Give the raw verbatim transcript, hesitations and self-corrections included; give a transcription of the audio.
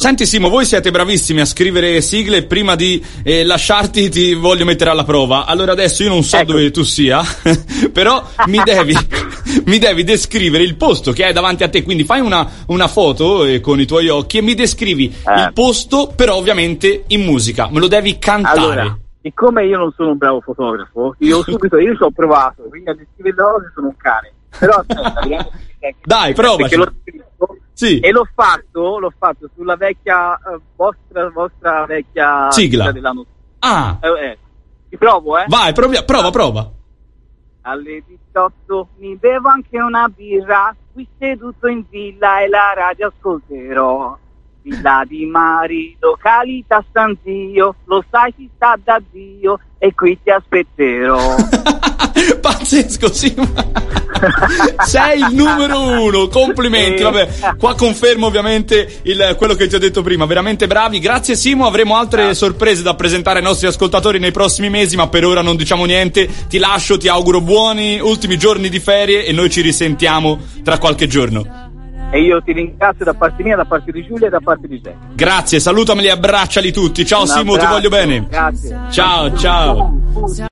Senti Simo, voi siete bravissimi a scrivere sigle, prima di eh, lasciarti ti voglio mettere alla prova. Allora adesso io non so ecco. dove tu sia, però mi devi mi devi descrivere il posto che hai davanti a te, quindi fai una, una foto eh, con i tuoi occhi e mi descrivi eh. il posto, però ovviamente in musica, me lo devi cantare. Allora, siccome io non sono un bravo fotografo, io subito, io ci ho provato, quindi a descrivere le cose sono un cane. Però aspetta, vediamo se dai, provaci. Lo scritto, sì. E l'ho fatto, l'ho fatto sulla vecchia uh, vostra vostra vecchia sigla dell'anno. Ah. Eh, eh. Ti provo, eh? Vai, provi, prova, prova. Alle diciotto mi bevo anche una birra, qui seduto in villa e la radio ascolterò. Villa di Mari, località San Zio, lo sai si sta da Dio e qui ti aspetterò. Pazzesco, sì. Sei il numero uno, complimenti. Vabbè, qua confermo ovviamente il, quello che ti ho detto prima, veramente bravi. Grazie Simo, avremo altre ah. sorprese da presentare ai nostri ascoltatori nei prossimi mesi, ma per ora non diciamo niente. Ti lascio, ti auguro buoni ultimi giorni di ferie e noi ci risentiamo tra qualche giorno. E io ti ringrazio da parte mia, da parte di Giulia e da parte di te. Grazie, salutameli e abbracciali tutti. Ciao Simo, ti voglio bene. Grazie. Ciao, ciao.